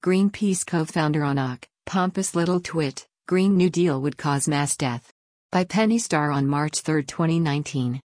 Greenpeace co-founder on OK, pompous little twit, Green New Deal would cause mass death. By Penny Starr on March 3, 2019.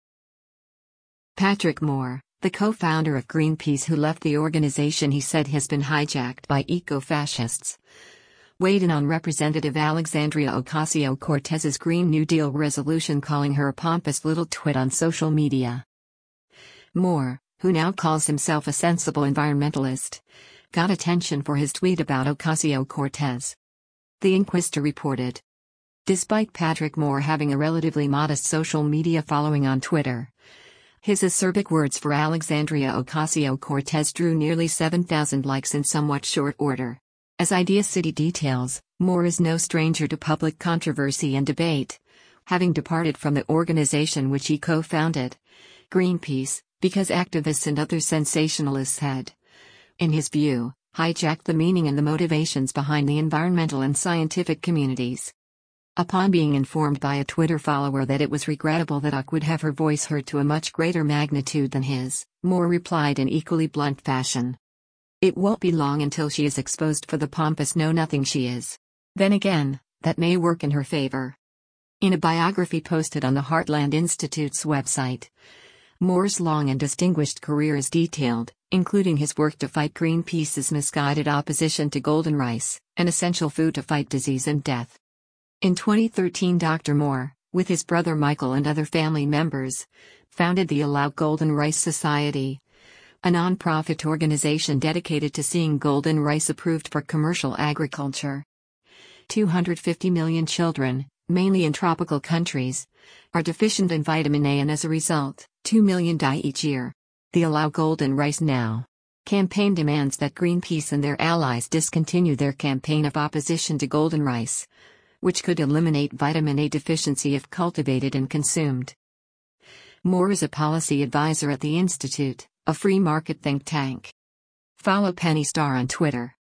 Patrick Moore, the co-founder of Greenpeace who left the organization he said has been hijacked by eco-fascists, weighed in on Representative Alexandria Ocasio-Cortez's Green New Deal resolution, calling her a pompous little twit on social media. Moore, who now calls himself a sensible environmentalist, got attention for his tweet about Ocasio-Cortez. The Inquister reported. Despite Patrick Moore having a relatively modest social media following on Twitter, his acerbic words for Alexandria Ocasio-Cortez drew nearly 7,000 likes in somewhat short order. As Idea City details, Moore is no stranger to public controversy and debate, having departed from the organization which he co-founded, Greenpeace, because activists and other sensationalists had, in his view, hijacked the meaning and the motivations behind the environmental and scientific communities. Upon being informed by a Twitter follower that it was regrettable that OK would have her voice heard to a much greater magnitude than his, Moore replied in equally blunt fashion. It won't be long until she is exposed for the pompous know-nothing she is. Then again, that may work in her favor. In a biography posted on the Heartland Institute's website, Moore's long and distinguished career is detailed, including his work to fight Greenpeace's misguided opposition to golden rice, an essential food to fight disease and death. In 2013, Dr. Moore, with his brother Michael and other family members, founded the Allow Golden Rice Society, a non-profit organization dedicated to seeing golden rice approved for commercial agriculture. 250 million children, mainly in tropical countries, are deficient in vitamin A, and as a result, 2 million die each year. The Allow Golden Rice Now campaign demands that Greenpeace and their allies discontinue their campaign of opposition to golden rice, which could eliminate vitamin A deficiency if cultivated and consumed. Moore is a policy advisor at the Institute, a free market think tank. Follow Penny Starr on Twitter.